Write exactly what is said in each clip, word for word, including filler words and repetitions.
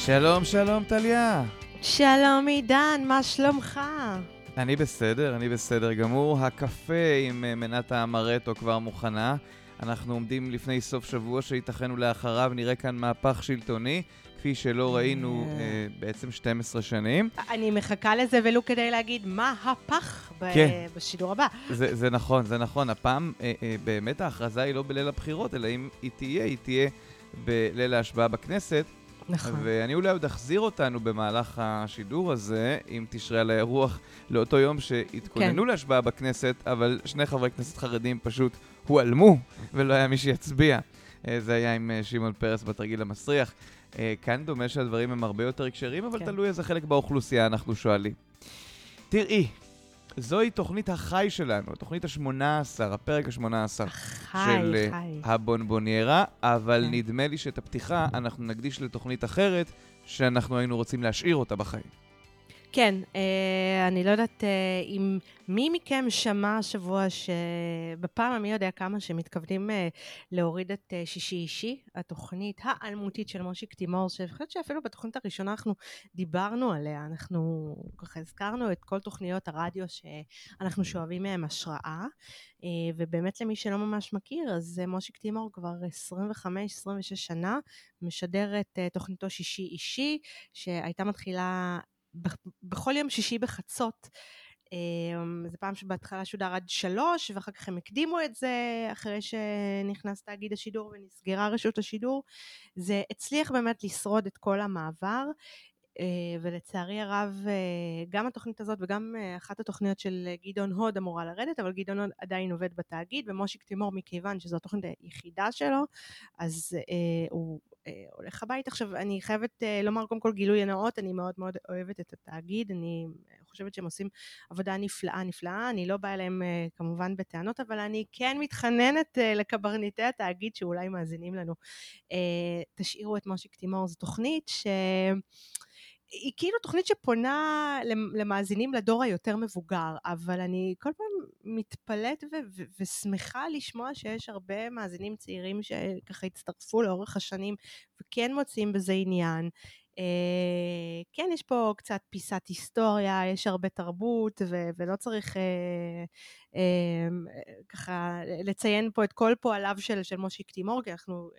שלום, שלום, טליה. שלום עידן, מה שלומך? אני בסדר, אני בסדר גמור. הקפה עם מנת האמרטו כבר מוכנה. אנחנו עומדים לפני סוף שבוע שייתכנו לאחריו, נראה כאן מהפך שלטוני, כפי שלא ראינו אה, בעצם שתים עשרה שנים. אני מחכה לזה ולו כדי להגיד מה הפך ב- כן. בשידור הבא. זה, זה נכון, זה נכון. הפעם אה, אה, באמת ההכרזה היא לא בליל הבחירות, אלא אם היא תהיה, היא תהיה בליל ההשבעה בכנסת. נכון. ואני אולי עוד אחזיר אותנו במהלך השידור הזה, אם תשרה על האירוח לאותו יום שהתכוננו כן. להשבעה בכנסת, אבל שני חברי כנסת חרדים פשוט הועלמו, ולא היה מי שיצביע. זה היה עם שמעון פרס בתרגיל המסריח. כאן דומה שהדברים הם הרבה יותר קשרים, אבל כן. תלוי איזה חלק באוכלוסייה אנחנו שואלים. תראי, זוהי תוכנית החי שלנו, התוכנית ה-שמונה עשרה, הפרק ה-שמונה עשרה חי, של חי. הבונבוניירה, אבל כן. נדמה לי שאת הפתיחה אנחנו נקדיש לתוכנית אחרת, שאנחנו היינו רוצים להשאיר אותה בחיים. כן, אה, אני לא יודעת אה, אם מי מכם שמע השבוע שבפעם המי יודע כמה שמתכוונים אה, להוריד את אה, שישי אישי, התוכנית האלמותית של מושיק תימור, שאני חושבת שאפילו בתוכנית הראשונה אנחנו דיברנו עליה, אנחנו ככה הזכרנו את כל תוכניות הרדיו שאנחנו שואבים מהם השראה, אה, ובאמת למי שלא ממש מכיר, אז אה, מושיק תימור כבר עשרים וחמש עשרים ושש שנה משדר את אה, תוכניתו שישי אישי, שהייתה מתחילה בכל יום שישי בחצות. זה פעם שבהתחלה שודר עד שלוש, ואחר כך הם הקדימו את זה, אחרי שנכנס תאגיד השידור ונסגרה רשות השידור. זה הצליח באמת לשרוד את כל המעבר, ולצערי הרב, גם התוכנית הזאת וגם אחת התוכניות של גדעון הוד אמורה לרדת, אבל גדעון הוד עדיין עובד בתאגיד, ומושיק תימור מכיוון שזו התוכנית היחידה שלו, אז הוא הולך הביתה. עכשיו, אני חייבת לומר קודם כל גילוי נאות, אני מאוד מאוד אוהבת את התאגיד, אני חושבת שהם עושים עבודה נפלאה נפלאה, אני לא באה אליהם כמובן בטענות, אבל אני כן מתחננת לקברניטי התאגיד שאולי מאזינים לנו. תשאירו את מושיק תימור, זו תוכנית ש... היא כאילו תוכנית שפונה למאזינים לדור היותר מבוגר, אבל אני כל פעם מתפלאת ו- ו- ושמחה לשמוע שיש הרבה מאזינים צעירים שככה הצטרפו לאורך השנים וכן מוצאים בזה עניין. כן, יש פה קצת פיסת היסטוריה, יש הרבה תרבות ו- ולא צריך ככה לציין פה את כל פועליו של, של מושיק תימור, כי אנחנו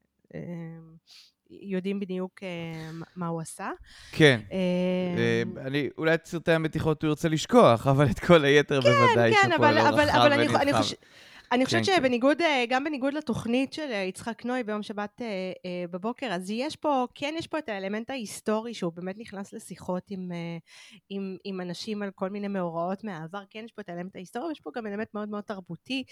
יודעים בדיוק מה הוא עשה. כן. אני, אולי את סרטי המתיחות הוא ירצה לשכוח, אבל את כל היתר בוודאי שפועל לא רחב ונרחב. אני חושבת שבניגוד, גם בניגוד לתוכנית של יצחק נוי ביום שבת בבוקר, אז יש פה, כן יש פה את האלמנט ההיסטורי, שהוא באמת נכנס לשיחות עם, עם, עם אנשים על כל מיני מאורעות מהעבר, כן יש פה את האלמנט ההיסטורי, ויש פה גם אלמנט מאוד מאוד תרבותי.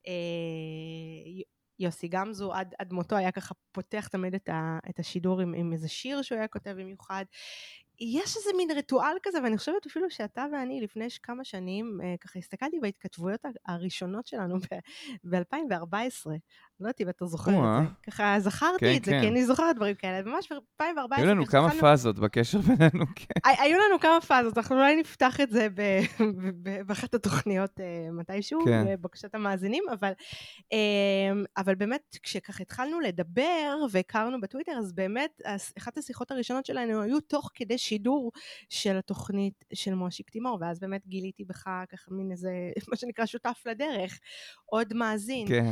יוסי גמזו עד, עד מותו היה ככה פותח תמיד את, ה, את השידור עם, עם איזה שיר שהוא היה כותב במיוחד. יש איזה מין ריטואל כזה, ואני חושבת אפילו שאתה ואני לפני כמה שנים, ככה הסתכלתי בהתכתבויות הראשונות שלנו ב-אלפיים וארבע עשרה, לא יודעת אם אתה זוכר את זה, ככה זכרתי את זה, כי אני זוכרת דברים כאלה, ממש ב-אלפיים וארבע עשרה. היו לנו כמה פאזות בקשר בינינו, כן. היו לנו כמה פאזות, אנחנו אולי נפתח את זה באחת התוכניות מתישהו, בבקשת המאזינים, אבל אבל באמת, כשכך התחלנו לדבר והכרנו בטוויטר, אז באמת, אחת השיחות הראשונות שלנו היו תוך כדי שידור של התוכנית של מושיק תימור, ואז באמת גיליתי בך ככה מין איזה, מה שנקרא שותף לדרך, עוד מאזין. כן.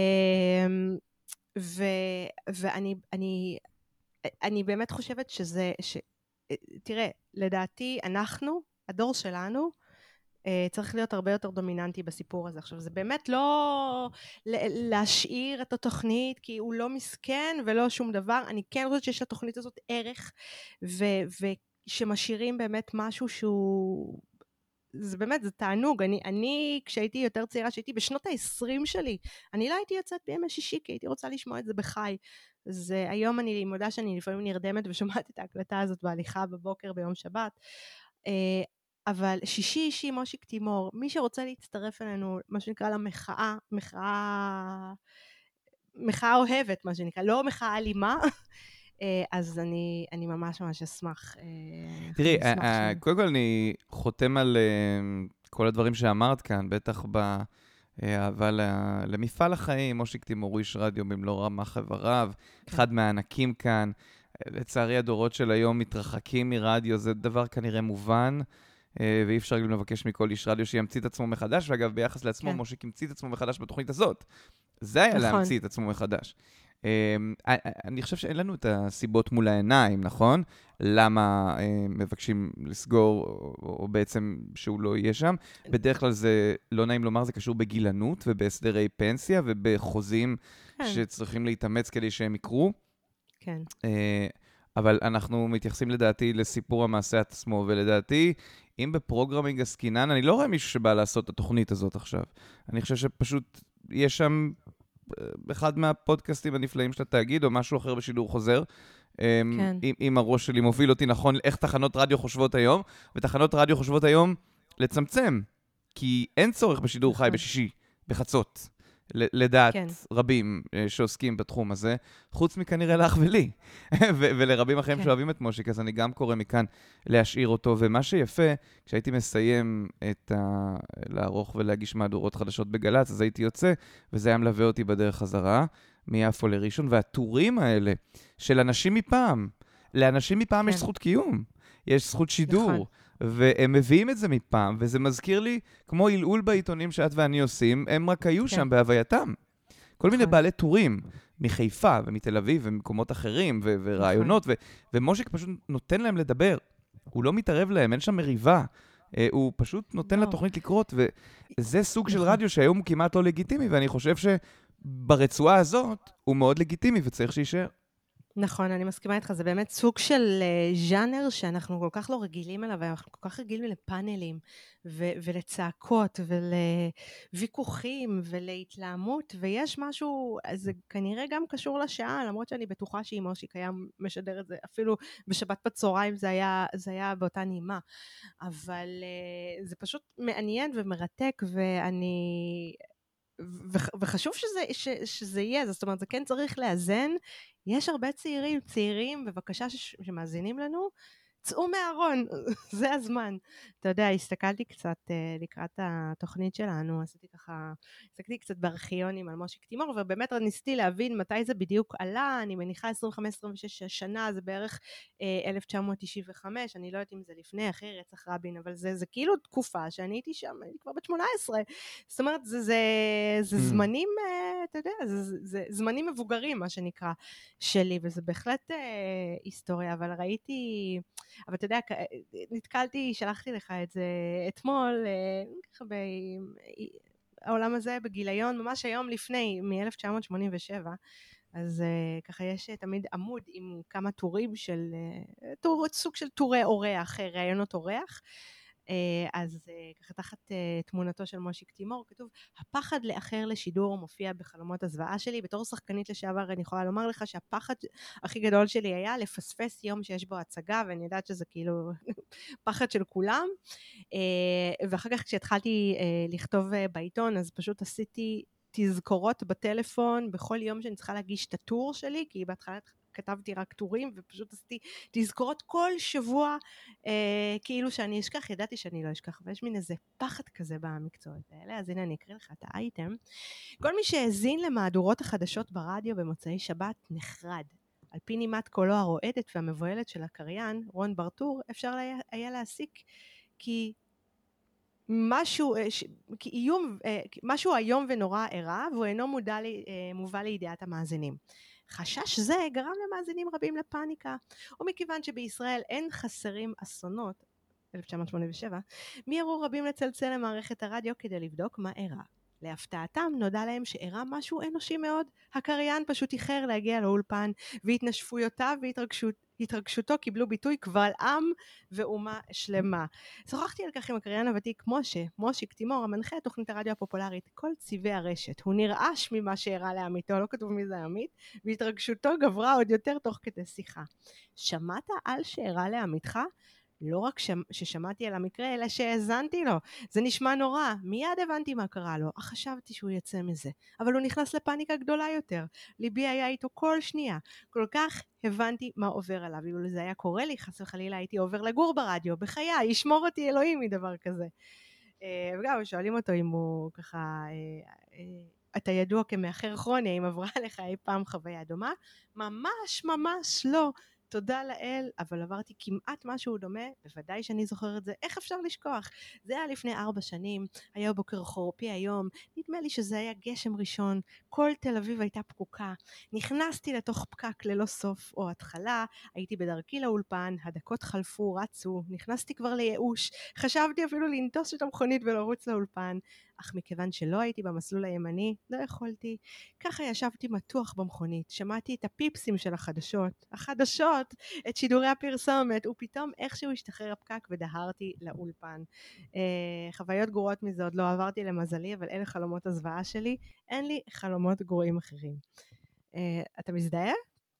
ואני, אני, אני באמת חושבת שזה, תראה, לדעתי, אנחנו, הדור שלנו, צריך להיות הרבה יותר דומיננטי בסיפור הזה. עכשיו, זה באמת לא להשאיר את התוכנית, כי הוא לא מסכן ולא שום דבר. אני כן חושבת שיש לתוכנית הזאת ערך, ושמשאירים באמת משהו שהוא... זה באמת, זה תענוג. אני, אני, כשהייתי יותר צעירה, שהייתי בשנות ה-עשרים שלי, אני לא הייתי יוצאת בימי שישי, כי הייתי רוצה לשמוע את זה בחי. אז היום אני מודה שאני לפעמים נרדמת ושומעת את ההקלטה הזאת בהליכה בבוקר ביום שבת. אבל שישי אישי מושיק תימור, מי שרוצה להצטרף אלינו, מה שנקרא למחאה, מחאה, מחאה אוהבת, מה שנקרא, לא מחאה אלימה, אז אני, אני ממש ממש אשמח. תראי, קודם כל אני חותם על כל הדברים שאמרת כאן, בטח באהבה למפעל החיים, מושיק תימור איש רדיו במלוא רמ"ח איבריו, אחד מהענקים כאן. לצערי הדורות של היום מתרחקים מרדיו, זה דבר כנראה מובן, ואי אפשר גם לבקש מכל איש רדיו שימציא את עצמו מחדש, ואגב, ביחס לעצמו, מושיק המציא את עצמו מחדש בתוכנית הזאת. זה היה להמציא את עצמו מחדש. אני חושב שאין לנו את הסיבות מול העיניים, נכון? למה מבקשים לסגור, או בעצם שהוא לא יהיה שם. בדרך כלל זה, לא נעים לומר, זה קשור בגילנות ובהסדרי פנסיה ובחוזים שצריכים להתאמץ כדי שהם יקרו. כן. אבל אנחנו מתייחסים לדעתי לסיפור המעשה עצמו, ולדעתי, אם בפרוגרמינג עסקינן, אני לא רואה מישהו שבא לעשות את התוכנית הזאת עכשיו. אני חושב שפשוט יש שם אחד מהפודקאסטים הנפלאים של התאגיד, או משהו אחר בשידור חוזר, כן. אם, אם הראש שלי מוביל אותי נכון, איך תחנות רדיו חושבות היום, ותחנות רדיו חושבות היום לצמצם, כי אין צורך בשידור חי בשישי, בחצות. לדעת כן. רבים שעוסקים בתחום הזה, חוץ מכנראה לך ולי, ולרבים אחרים כן. שאוהבים את מושיק, אז אני גם קורא מכאן להשאיר אותו, ומה שיפה, כשהייתי מסיים את ה... לערוך ולהגיש מהדורות חדשות בגלץ, אז הייתי יוצא, וזה היה מלווה אותי בדרך חזרה, מיפו לראשון, והטורים האלה של אנשים מפעם, לאנשים מפעם כן. יש זכות קיום, יש זכות שידור, נכון. והם מביאים את זה מפעם, וזה מזכיר לי, כמו הילעול בעיתונים שאת ואני עושים, הם רק היו כן. שם בהווייתם. כל מיני בעלי טורים, מחיפה ומתל אביב ומקומות אחרים, ו- ורעיונות, ו- ומושיק פשוט נותן להם לדבר. הוא לא מתערב להם, אין שם מריבה. הוא פשוט נותן לא. לתוכנית לקרות, וזה סוג של רדיו שהיום הוא כמעט לא לגיטימי, ואני חושב שברצועה הזאת הוא מאוד לגיטימי וצריך שישאר. נכון, אני מסכימה איתך, זה באמת סוג של uh, ז'אנר שאנחנו כל כך לא רגילים אליו, ואנחנו כל כך רגילים לפאנלים, ו- ולצעקות, ולוויכוחים, ולהתלהמות, ויש משהו, זה כנראה גם קשור לשעה, למרות שאני בטוחה שאם מושיק היה משדר את זה, אפילו בשבת בצהריים זה היה, זה היה באותה נעימה, אבל uh, זה פשוט מעניין ומרתק, ואני... וחשוב שזה, ש, שזה יהיה, זאת אומרת, זה כן צריך לאזן, יש הרבה צעירים, צעירים, בבקשה ש, שמאזינים לנו, צאו מהארון, זה הזמן. אתה יודע, הסתכלתי קצת uh, לקראת התוכנית שלנו, עשיתי ככה, הסתכלתי קצת בארכיונים על מושיק תימור, ובאמת ניסיתי להבין מתי זה בדיוק עלה, אני מניחה עשרים וחמש עשרים ושש שנה, זה בערך uh, אלף תשע מאות תשעים וחמש, אני לא יודעת אם זה לפני, אחרי רצח רבין, אבל זה, זה כאילו תקופה שאני הייתי שם, אני כבר בת שמונה עשרה, זאת אומרת, זה, זה, זה זמנים, uh, אתה יודע, זה, זה, זה זמנים מבוגרים, מה שנקרא, שלי, וזה בהחלט uh, היסטוריה, אבל ראיתי... אבל אתה יודע, נתקלתי, שלחתי לך את זה אתמול, ככה בעולם הזה, בגיליון, ממש היום לפני, מ-אלף תשע מאות שמונים ושבע, אז ככה יש תמיד עמוד עם כמה טורים של, סוג של טורי אורח, ראיונות אורח, אז ככה תחת תמונתו של מושיק תימור כתוב, הפחד לאחר לשידור מופיע בחלומות הזוועה שלי. בתור שחקנית לשעבר אני יכולה לומר לך שהפחד הכי גדול שלי היה לפספס יום שיש בו הצגה, ואני יודעת שזה כאילו פחד של כולם. ואחר כך כשהתחלתי לכתוב בעיתון, אז פשוט עשיתי תזכורות בטלפון בכל יום שאני צריכה להגיש את הטור שלי, כי בהתחלה כתבתי רק טורים, ופשוט עשיתי תזכורות כל שבוע, אה, כאילו שאני אשכח, ידעתי שאני לא אשכח, ויש מין איזה פחד כזה במקצועות האלה, אז הנה אני אקריא לך את האייטם. כל מי שהזין למהדורות החדשות ברדיו במוצאי שבת נחרד. על פי נימת קולו הרועדת והמבוהלת של הקריין, רון ברטור, אפשר היה, היה להסיק כי... משהו, איום, משהו היום ונורא אירע, והוא אינו מודע, מובא לידיעת המאזינים. חשש זה גרם למאזינים רבים לפאניקה, ומכיוון שבישראל אין חסרים אסונות, אלף תשע מאות שמונים ושבע, מיהרו רבים לצלצל למערכת הרדיו כדי לבדוק מה אירע. להפתעתם נודע להם שאירע משהו אנושי מאוד, הקריין פשוט איחר להגיע לאולפן, והתנשפויותיו והתרגשות, התרגשותו קיבלו ביטוי קבל עם ואומה שלמה. שוחחתי על כך עם הקריין הוותיק משה, מושיק תימור, המנחה את תוכנית הרדיו הפופולרית, כל צבעי הרשת. הוא נרעש ממה שאירע לעמיתו, לא כתוב מי זה עמית, והתרגשותו גברה עוד יותר תוך כדי שיחה. שמעת על שאירע לעמיתך? לא רק ששמעתי על המקרה, אלא שהאזנתי לו. זה נשמע נורא. מיד הבנתי מה קרה לו. אך חשבתי שהוא יצא מזה. אבל הוא נכנס לפאניקה גדולה יותר. ליבי היה איתו כל שנייה. כל כך הבנתי מה עובר עליו. אילו זה היה קורה לי, חס וחלילה הייתי עובר לגור ברדיו. בחיי, ישמור אותי אלוהים מדבר כזה. וגם שואלים אותו אם הוא ככה... אתה ידוע כמאחר כרוני, אם עברה לך אי פעם חוויה דומה? ממש ממש לא. תודה לאל, אבל עברתי כמעט משהו דומה, בוודאי שאני זוכרת את זה, איך אפשר לשכוח? זה היה לפני ארבע שנים, היה בוקר חורפי היום, נדמה לי שזה היה גשם ראשון, כל תל אביב הייתה פקוקה, נכנסתי לתוך פקק ללא סוף או התחלה, הייתי בדרכי לאולפן, הדקות חלפו, רצו, נכנסתי כבר לייאוש, חשבתי אפילו לנטוס את המכונית ולרוץ לאולפן, אך מכיוון שלא הייתי במסלול הימני, לא יכולתי. ככה ישבתי מתוח במכונית, שמעתי את הפיפסים של החדשות, החדשות, את שידורי הפרסומת, ופתאום איכשהו השתחרר הפקק ודהרתי לאולפן. אה, חוויות גרועות מזה עוד לא עברתי למזלי, אבל אלה חלומות הזוועה שלי, אין לי חלומות גרועים אחרים. אה, אתה מזדהה?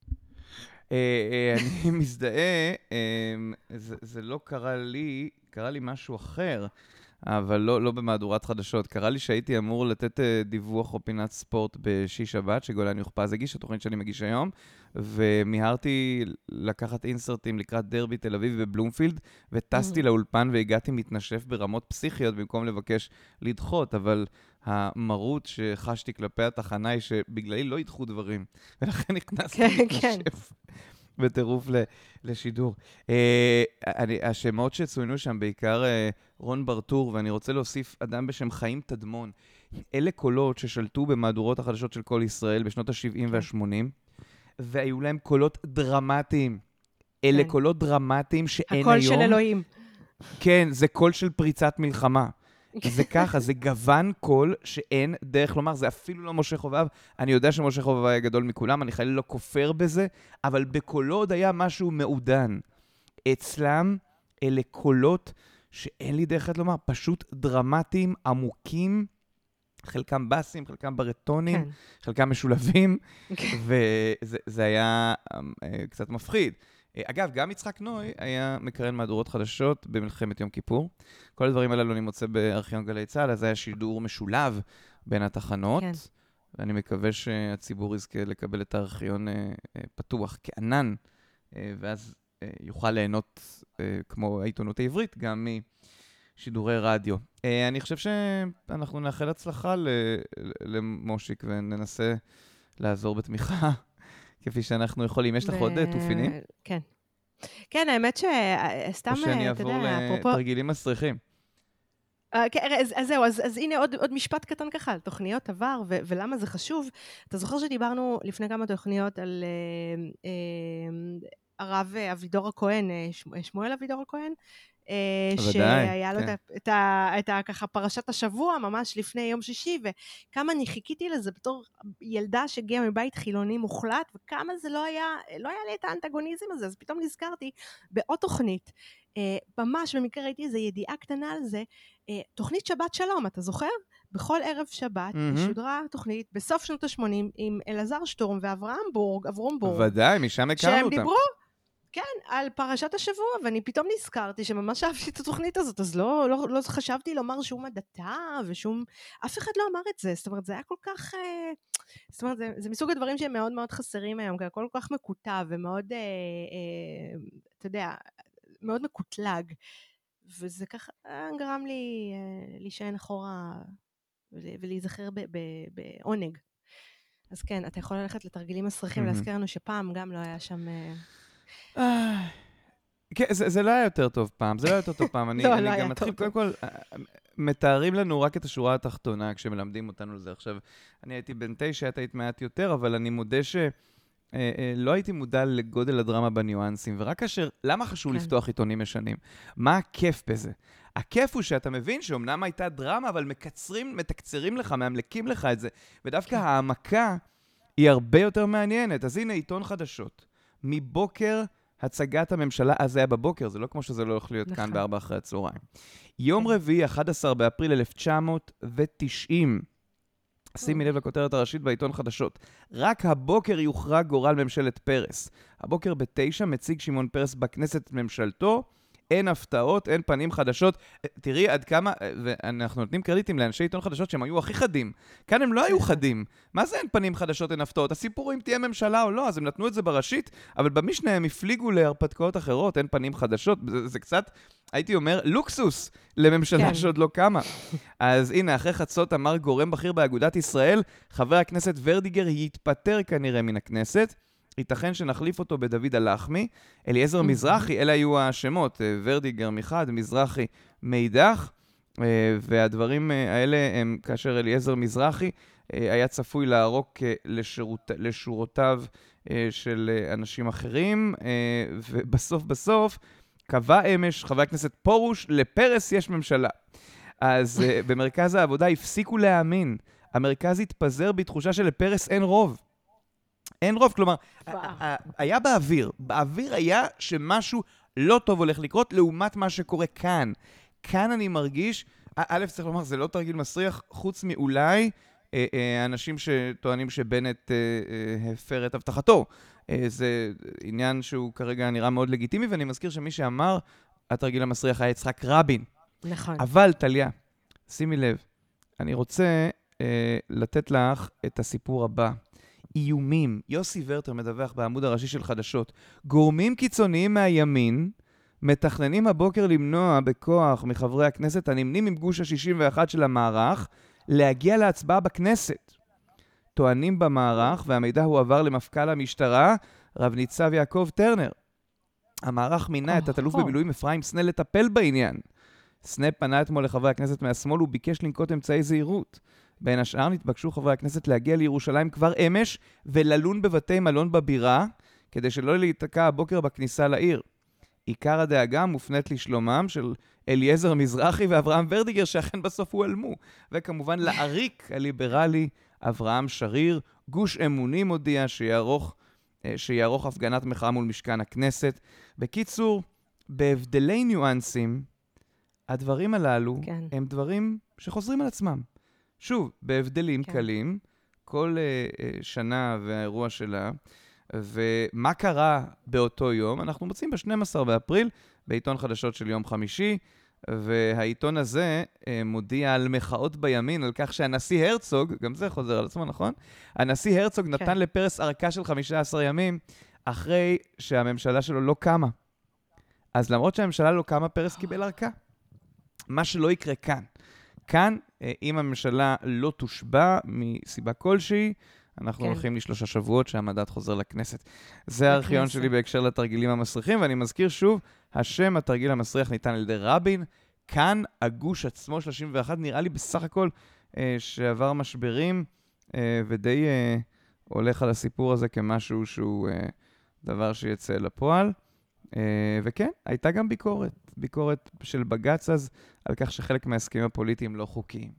אני מזדהה, זה לא קרה לי, קרה לי משהו אחר. אבל לא, לא במהדורת חדשות. קרה לי שהייתי אמור לתת דיווח או פינת ספורט בשישי שבת, שגולן יוחפז הגיש, התוכנית שאני מגיש היום, ומיהרתי לקחת אינסרטים לקראת דרבי תל אביב בבלומפילד, וטסתי לאולפן והגעתי מתנשף ברמות פסיכיות במקום לבקש לדחות, אבל המרות שחשתי כלפי התחנה היא שבגללי לא ידחו דברים, ולכן נכנסתי להתנשף. בטירוף לשידור. השמות שצוינו שם בעיקר רון ברטור, ואני רוצה להוסיף אדם בשם חיים תדמון. אלה קולות ששלטו במהדורות החדשות של כל ישראל בשנות ה-שבעים וה-שמונים, והיו להם קולות דרמטיים. אלה קולות דרמטיים שאין היום. הקול של אלוהים. כן, זה קול של פריצת מלחמה. זה ככה, זה גוון קול שאין דרך לומר, זה אפילו לא משה חובב, אני יודע שמשה חובב היה גדול מכולם, אני חייל לא כופר בזה, אבל בקולו עוד היה משהו מעודן. אצלם אלה קולות שאין לי דרך לומר, פשוט דרמטיים, עמוקים, חלקם בסים, חלקם ברטונים, כן. חלקם משולבים, כן. וזה היה קצת מפחיד. אגב, גם יצחק נוי היה מקרן מהדורות חדשות במלחמת יום כיפור. כל הדברים האלה אני מוצא בארכיון גלי צה"ל, אז היה שידור משולב בין התחנות, כן. ואני מקווה שהציבור יזכה לקבל את הארכיון פתוח כענן, ואז יוכל ליהנות, כמו העיתונות העברית, גם משידורי רדיו. אני חושב שאנחנו נאחל הצלחה למושיק וננסה לעזור בתמיכה. כפי שאנחנו יכולים. יש לך עוד תופינים? כן. כן, האמת שסתם, או שאני אעבור לתרגילים מסריחים. אז זהו, אז הנה עוד משפט קטן ככה על תוכניות עבר, ולמה זה חשוב. אתה זוכר שדיברנו לפני כמה תוכניות על הרב אבידור הכהן, שמואל אבידור הכהן? שהיה לו את ככה פרשת השבוע ממש לפני יום שישי, וכמה אני חיכיתי לזה בתור ילדה שהגיעה מבית חילוני מוחלט, וכמה זה לא היה, לא היה לי את האנטגוניזם הזה, אז פתאום נזכרתי בעוד תוכנית, ממש במקרה ראיתי איזו ידיעה קטנה על זה, תוכנית שבת שלום, אתה זוכר? בכל ערב שבת שודרה תוכנית בסוף שנות ה-שמונים עם אלעזר שטורם ואברהם בורג, אברום בורג. ודאי, משם הכרנו אותם. שהם דיברו כן, על פרשת השבוע, ואני פתאום נזכרתי שממש אהבתי את התוכנית הזאת, אז לא, לא, לא חשבתי לומר שום הדתה, ושום, אף אחד לא אמר את זה, זאת אומרת, זה היה כל כך, אה, זאת אומרת, זה, זה מסוג הדברים שהם מאוד מאוד חסרים היום, כי הכל כל כך מקוטב, ומאוד, אה, אה, אתה יודע, מאוד מקוטלג, וזה ככה גרם לי אה, להישען אחורה, ולהיזכר בעונג. אז כן, אתה יכול ללכת לתרגילים מסריחים, להזכיר לנו שפעם גם לא היה שם... אה, כן, זה לא היה יותר טוב פעם, זה לא היה יותר טוב פעם. אני גם מתחיל, קודם כל, מתארים לנו רק את השורה התחתונה כשמלמדים אותנו לזה. עכשיו, אני הייתי בן תשע, אתה היית מעט יותר, אבל אני מודה שלא הייתי מודע לגודל הדרמה בניואנסים, ורק כאשר, למה חשוב לפתוח עיתונים ישנים? מה הכיף בזה? הכיף הוא שאתה מבין שאומנם הייתה דרמה, אבל מקצרים, מתקצרים לך, מאמלקים לך את זה, ודווקא העמקה היא הרבה יותר מעניינת. אז הנה עיתון חדשות. מבוקר הצגת הממשלה, אז זה היה בבוקר, זה לא כמו שזה לא יכול להיות כאן בארבע אחרי הצהריים. יום רביעי, אחד עשר באפריל אלף תשע מאות ותשעים, שימי לב לכותרת הראשית בעיתון חדשות, רק הבוקר יוכרע גורל ממשלת פרס. הבוקר בתשע מציג שמעון פרס בכנסת את ממשלתו, אין הפתעות, אין פנים חדשות. תראי עד כמה, ואנחנו נותנים קרדיטים לאנשי עיתון חדשות שהם היו הכי חדים. כאן הם לא היו חדים. מה זה אין פנים חדשות, אין הפתעות? הסיפור אם תהיה ממשלה או לא, אז הם נתנו את זה בראשית, אבל במשנה הם הפליגו להרפתקאות אחרות, אין פנים חדשות. זה, זה קצת, הייתי אומר, לוקסוס לממשלה כן. שעוד לא קמה. אז הנה, אחרי חצות אמר גורם בכיר באגודת ישראל, חבר הכנסת ורדיגר יתפטר כנראה מן הכנסת, ייתכן שנחליף אותו בדוד הלחמי, אליעזר מזרחי, אלה היו השמות, ורדיגר מחד, מזרחי מאידך, והדברים האלה הם כאשר אליעזר מזרחי היה צפוי לערוק לשירות, לשורותיו של אנשים אחרים, ובסוף בסוף קבע אמש חבר הכנסת פורוש, לפרס יש ממשלה. אז במרכז העבודה הפסיקו להאמין, המרכז התפזר בתחושה שלפרס אין רוב. אין רוב, כלומר, היה באוויר, באוויר היה שמשהו לא טוב הולך לקרות לעומת מה שקורה כאן. כאן אני מרגיש, א' צריך לומר, זה לא תרגיל מסריח, חוץ מאולי אנשים שטוענים שבנט הפר את הבטחתו. זה עניין שהוא כרגע נראה מאוד לגיטימי, ואני מזכיר שמי שאמר, התרגיל המסריח היה יצחק רבין. נכון. אבל, טליה, שימי לב, אני רוצה לתת לך את הסיפור הבא. איומים, יוסי ורטר מדווח בעמוד הראשי של חדשות, גורמים קיצוניים מהימין מתכננים הבוקר למנוע בכוח מחברי הכנסת הנמנים עם גוש ה-שישים ואחת של המערך להגיע להצבעה בכנסת. טוענים במערך, והמידע הועבר למפכ"ל המשטרה, רב ניצב יעקב טרנר. המערך מינה את התלוף במילואים אפרים סנה לטפל בעניין. סנה פנה אתמול לחברי הכנסת מהשמאל וביקש לנקוט אמצעי זהירות. בין השאר נתבקשו חברי הכנסת להגיע לירושלים כבר אמש וללון בבתי מלון בבירה, כדי שלא להיתקע הבוקר בכניסה לעיר. עיקר הדאגה מופנית לשלומם של אליעזר מזרחי ואברהם ורדיגר, שאכן בסוף הועלמו. וכמובן לעריק הליברלי אברהם שריר, גוש אמונים הודיע שיערוך, שיערוך הפגנת מחאה מול משכן הכנסת. בקיצור, בהבדלי ניואנסים, הדברים הללו כן. הם דברים שחוזרים על עצמם. שוב, בהבדלים כן. קלים, כל uh, uh, שנה והאירוע שלה, ומה קרה באותו יום? אנחנו מוצאים ב-שנים עשר באפריל, בעיתון חדשות של יום חמישי, והעיתון הזה uh, מודיע על מחאות בימין, על כך שהנשיא הרצוג, גם זה חוזר על עצמו, נכון? הנשיא הרצוג כן. נתן לפרס ארכה של חמישה עשר ימים, אחרי שהממשלה שלו לא קמה. אז למרות שהממשלה לא קמה, פרס קיבל ארכה. מה שלא יקרה כאן. כאן, אם הממשלה לא תושבע מסיבה כלשהי, אנחנו כן. הולכים לשלושה שבועות שהמדד חוזר לכנסת. זה הארכיון שלי בהקשר לתרגילים המסריחים, ואני מזכיר שוב, השם התרגיל המסריח ניתן על ידי רבין, כאן הגוש עצמו שלושים ואחת, נראה לי בסך הכל אה, שעבר משברים, אה, ודי אה, הולך על הסיפור הזה כמשהו שהוא אה, דבר שיצא לפועל. Uh, וכן, הייתה גם ביקורת, ביקורת של בג"ץ אז, על כך שחלק מההסכמים הפוליטיים לא חוקיים.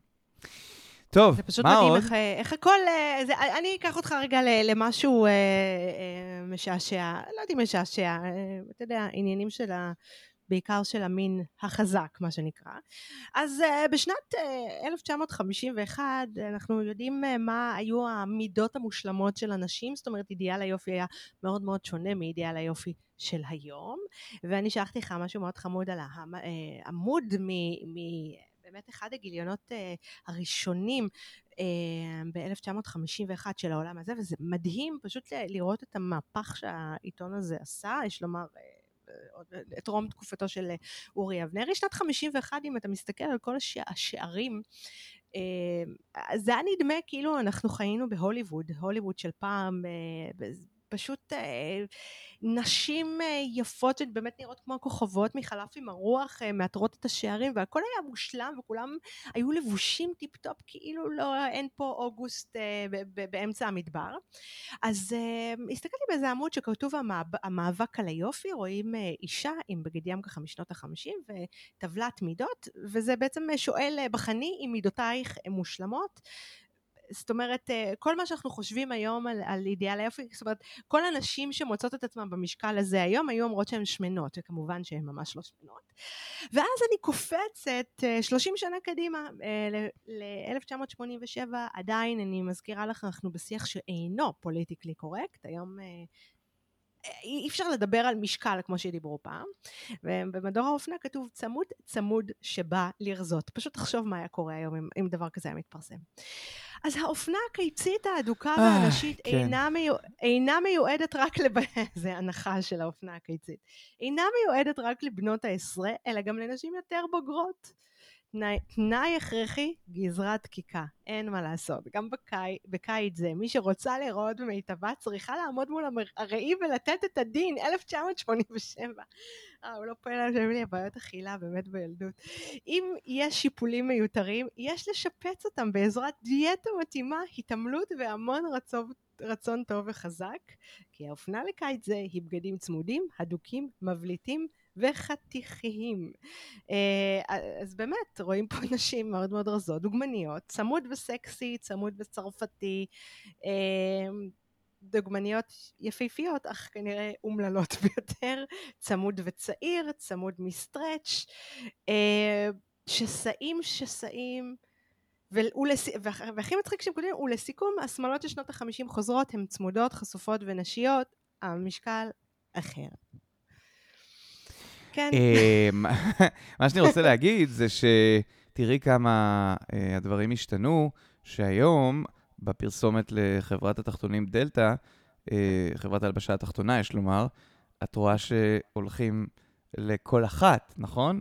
טוב, זה פשוט מה מדהים עוד? איך, איך הכל, זה, אני אקח אותך רגע למשהו אה, אה, משעשע, לא יודעת אם משעשע, אה, אתה יודע, עניינים של ה... בעיקר של המין החזק, מה שנקרא. אז uh, בשנת uh, אלף תשע מאות חמישים ואחת אנחנו יודעים uh, מה היו המידות המושלמות של אנשים, זאת אומרת אידיאל היופי היה מאוד מאוד שונה מאידיאל היופי של היום, ואני שלחתי לך משהו מאוד חמוד על העמוד מ... מ- באמת אחד הגיליונות uh, הראשונים uh, ב-אלף תשע מאות חמישים ואחת של העולם הזה, וזה מדהים פשוט לראות את המהפך שהעיתון הזה עשה, יש לומר... Uh, את רום תקופתו של אורי אבנרי, שנת חמישים ואחת, אם אתה מסתכל על כל השערים, זה היה נדמה כאילו אנחנו חיינו בהוליווד, הוליווד של פעם, פשוט נשים יפות שבאמת נראות כמו כוכבות מחלף עם הרוח, מאתרות את השערים, והכל היה מושלם, וכולם היו לבושים טיפ-טופ, כאילו לא, אין פה אוגוסט באמצע המדבר. אז הסתכלתי באיזה עמוד שכתוב המאבק על היופי, רואים אישה עם בגד ים ככה משנות החמישים, וטבלת מידות, וזה בעצם שואל בחני אם מידותייך הן מושלמות, זאת אומרת, כל מה שאנחנו חושבים היום על, על אידיאל היופי, זאת אומרת, כל הנשים שמוצאות את עצמם במשקל הזה היום, היו אומרות שהן שמנות, וכמובן שהן ממש לא שמנות. ואז אני קופצת שלושים שנה קדימה, ל-אלף תשע מאות שמונים ושבע, עדיין אני מזכירה לך, אנחנו בשיח שאינו פוליטיקלי קורקט, היום... אי אפשר לדבר על משקל כמו שדיברו פעם, ובמדור האופנה כתוב צמוד צמוד שבא לרזות. פשוט תחשוב מה היה קורה היום אם, אם דבר כזה היה מתפרסם. אז האופנה הקיצית האדוקה והנשית כן. אינה, מיוע... אינה מיועדת רק לב... זה הנחה של האופנה הקיצית. אינה מיועדת רק לבנות העשרה, אלא גם לנשים יותר בוגרות. תנאי, תנאי הכרחי, גזרת דקיקה. אין מה לעשות. גם בקי, בקיץ זה, מי שרוצה להיראות במיטבה צריכה לעמוד מול הראי ולתת את הדין, אלף תשע מאות שמונים ושבע. אה, הוא לא פועל על שם לי, הבעיות אכילה באמת בילדות. אם יש שיפולים מיותרים, יש לשפץ אותם בעזרת דיאטה מתאימה, התעמלות והמון רצון, רצון טוב וחזק, כי האופנה לקיץ זה היא בגדים צמודים, הדוקים, מבליטים וחתיכיים. אז באמת רואים פה נשים מאוד מאוד רזות, דוגמניות, צמוד וסקסי, צמוד וצרפתי, דוגמניות יפיפיות, אך כנראה אומללות ביותר, צמוד וצעיר, צמוד מסטרץ', שסעים שסעים, והכי מצחיק שהם כותבים, ולסיכום, השמאלות של שנות החמישים חוזרות, הן צמודות, חשופות ונשיות, המשקל אחר. כן. מה שאני רוצה להגיד זה שתראי כמה הדברים השתנו, שהיום בפרסומת לחברת התחתונים דלטה, חברת הלבשה התחתונה יש לומר, את רואה שהולכים לכל אחת, נכון?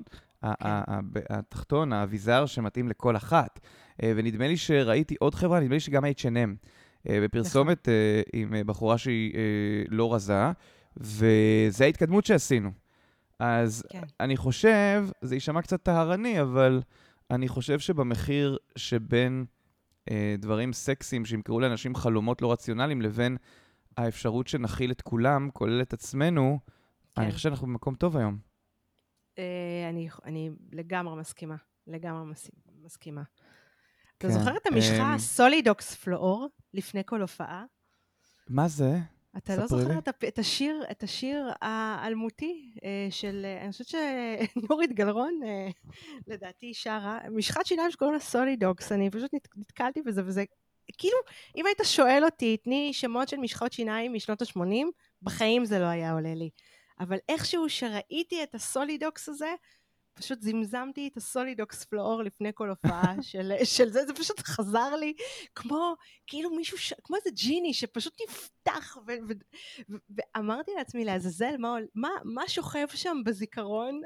התחתון, האביזר שמתאים לכל אחת. ונדמה לי שראיתי עוד חברה, נדמה לי שגם אייץ' אנד אם, בפרסומת עם בחורה שהיא לא רזה, וזה ההתקדמות שעשינו. אז כן. אני חושב, זה יישמע קצת טהרני, אבל אני חושב שבמחיר שבין אה, דברים סקסיים שימכרו לאנשים חלומות לא רציונליים, לבין האפשרות שנכיל את כולם, כולל את עצמנו, כן. אני חושב שאנחנו במקום טוב היום. אה, אני, אני לגמרי מסכימה, לגמרי מס, מסכימה. כן. אתה זוכר את המשחה אה... סולידוקס פלואור לפני כל הופעה? מה זה? אתה לא זוכר את השיר, את השיר האלמותי של, אני חושבת שנורית גלרון, לדעתי שרה, משחת שיניים שקוראים לה סולידוקס, אני פשוט נתקלתי בזה, וזה, כאילו, אם היית שואל אותי, תני שמות של משחות שיניים משנות ה-שמונים, בחיים זה לא היה עולה לי. אבל איכשהו שראיתי את הסולידוקס הזה, פשוט זמזמתי את הסולידוקס פלואור לפני כל הופעה של, של זה, זה פשוט חזר לי כמו, כאילו מישהו, ש, כמו איזה ג'יני שפשוט נפתח, ו, ו, ו, ואמרתי לעצמי לעזאזל, מה, מה, מה שוכב שם בזיכרון